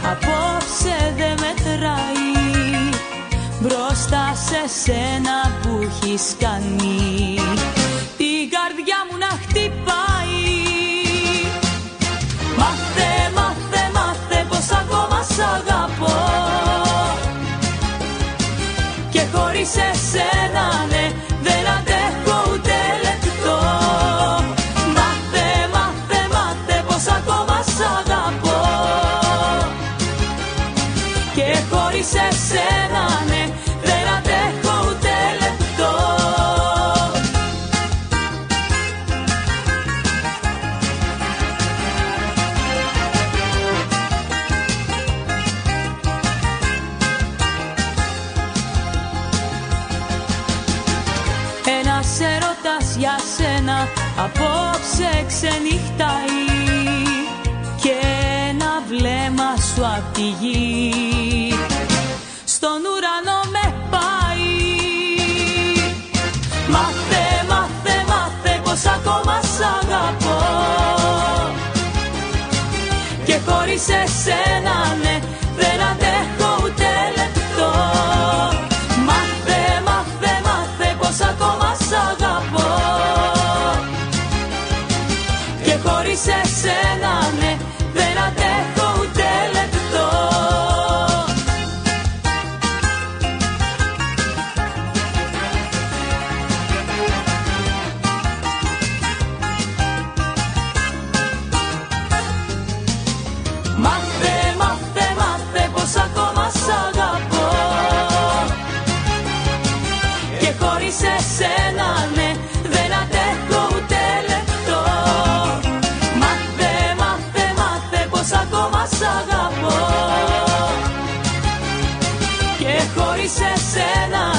απόψε δεν μετράει μπροστά σε σένα που έχεις κάνει την καρδιά μου να χτυπάει. Μάθε, μάθε, μάθε πως ακόμα σ' αγαπώ και χωρίς εσένα ναι δεν αντέχω ούτε λεπτό. Μάθε, μάθε, μάθε πως ακόμα σ' αγαπώ και χωρίς εσένα ναι δεν αντέχω ούτε λεπτό. Ένας έρωτας για σένα απόψε ξενυχτάει και ένα βλέμμα σου απ' τη γη στον ουρανό με πάει. Μάθε, μάθε, μάθε πως ακόμα σ' αγαπώ και χωρίς εσένα ναι δεν αντέχω ούτε λεπτό. Μάθε, μάθε, μάθε πως ακόμα σ' αγαπώ και χωρίς εσένα ναι δεν αντέχω ούτε λεπτό. Μάθε, μάθε, μάθε πως ακόμα σ' αγαπώ και χωρίς εσένα ναι δεν αντέχω ούτε λεπτό. Μάθε, μάθε, μάθε πως ακόμα σ' αγαπώ και χωρίς εσένα